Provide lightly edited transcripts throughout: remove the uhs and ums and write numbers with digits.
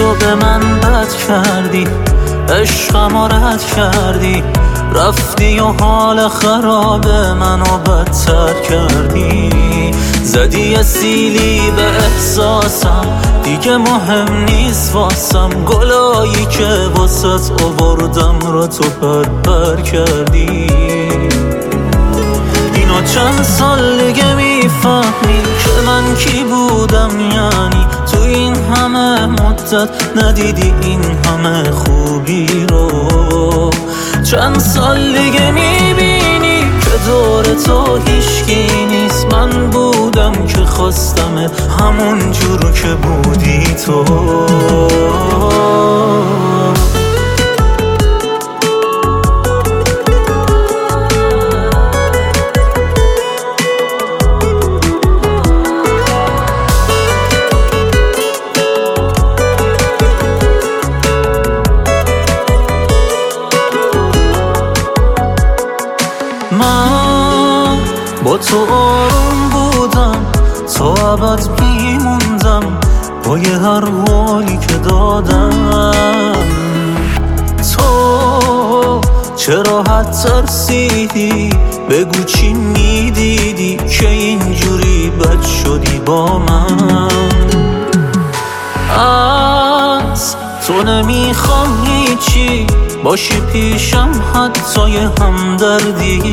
تو به من بد کردی، عشقمو رد کردی، رفتی و حال خراب منو بدتر کردی. زدی سیلی به احساسم، دیگه مهم نیست واسم. گلایی که واسط آوردم رو تو پر کردی. اینو چند سال دیگه میفهمی که من کی بودم، یعنی تو این همه مدت ندیدی این همه خوبی رو. چند سال دیگه میبینی که دور تو هیچکی نیست. من بودم که خواستمت همون جور که بودی تو. من با تو آروم بودم، تا ابد میموندم با یه هر حالی که دادم. تو چرا حد ترسیدی؟ بگو چی میدیدی که اینجوری بد شدی با من؟ از تو نمیخوام هیچی، باشی پیشم حتی یه همدردی.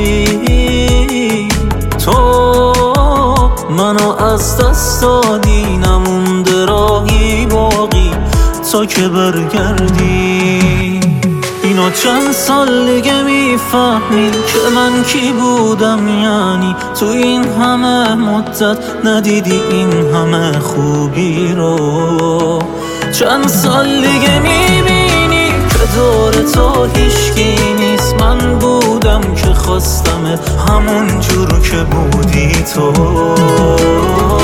تو منو از دست دادی، نمونده راهی باقی تا که برگردی. اینو چند سال دیگه میفهمی که من کی بودم، یعنی تو این همه مدت ندیدی این همه خوبی رو. چند سال دیگه میبینی که دور تو هیچکی نیست. من بودم که خواستمت همون جور که بودی تو.